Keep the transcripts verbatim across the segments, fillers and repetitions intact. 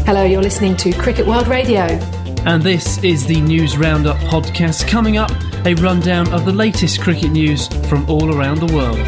Hello, you're listening to Cricket World Radio. And this is the News Roundup podcast. Coming up, a rundown of the latest cricket news from all around the world.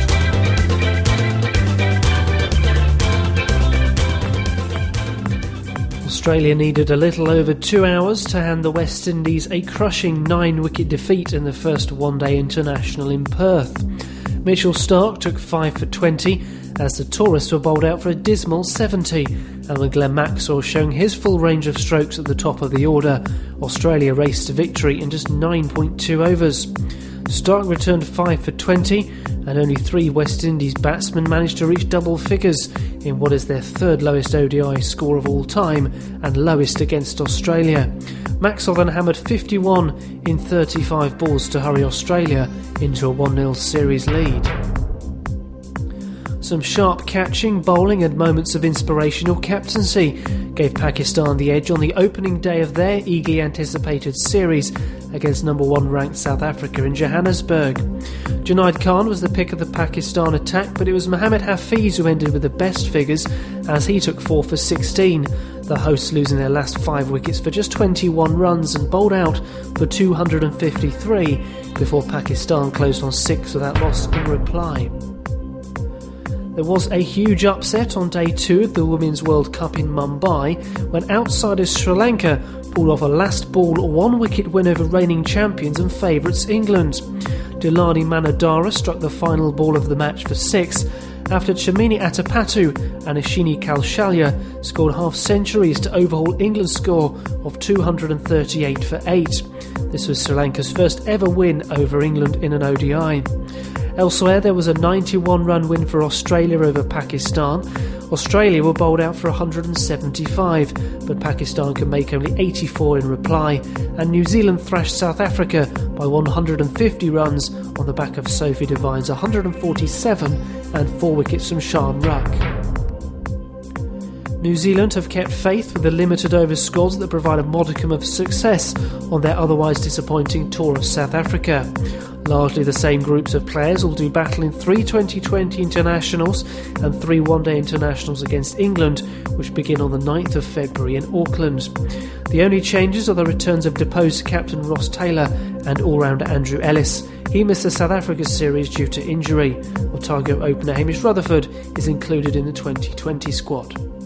Australia needed a little over two hours to hand the West Indies a crushing nine-wicket defeat in the first one-day international in Perth. Mitchell Starc took five for twenty as the tourists were bowled out for a dismal seventy, and with Glenn Maxwell showing his full range of strokes at the top of the order, Australia raced to victory in just nine point two overs. Starc returned five for twenty, and only three West Indies batsmen managed to reach double figures in what is their third lowest O D I score of all time and lowest against Australia. Maxwell then hammered fifty-one in thirty-five balls to hurry Australia into a one nil series lead. Some sharp catching, bowling and moments of inspirational captaincy gave Pakistan the edge on the opening day of their eagerly anticipated series against number one ranked South Africa in Johannesburg. Junaid Khan was the pick of the Pakistan attack, but it was Mohammad Hafiz who ended with the best figures as he took four for sixteen, the hosts losing their last five wickets for just twenty-one runs and bowled out for two hundred fifty-three before Pakistan closed on six without loss in reply. There was a huge upset on day two of the Women's World Cup in Mumbai when outsiders Sri Lanka pulled off a last ball one-wicket win over reigning champions and favourites England. Dilani Manadara struck the final ball of the match for six after Chamini Atapattu and Ashini Kalshalya scored half-centuries to overhaul England's score of two hundred thirty-eight for eight. This was Sri Lanka's first ever win over England in an O D I. Elsewhere, there was a ninety-one run win for Australia over Pakistan. Australia were bowled out for one hundred seventy-five, but Pakistan could make only eighty-four in reply, and New Zealand thrashed South Africa by one hundred fifty runs on the back of Sophie Devine's one hundred forty-seven and four wickets from Shan Ruck. New Zealand have kept faith with the limited over squads that provide a modicum of success on their otherwise disappointing tour of South Africa. Largely the same groups of players will do battle in three twenty twenty internationals and three one-day internationals against England, which begin on the ninth of February in Auckland. The only changes are the returns of deposed captain Ross Taylor and all-rounder Andrew Ellis. He missed the South Africa series due to injury. Otago opener Hamish Rutherford is included in the twenty twenty squad.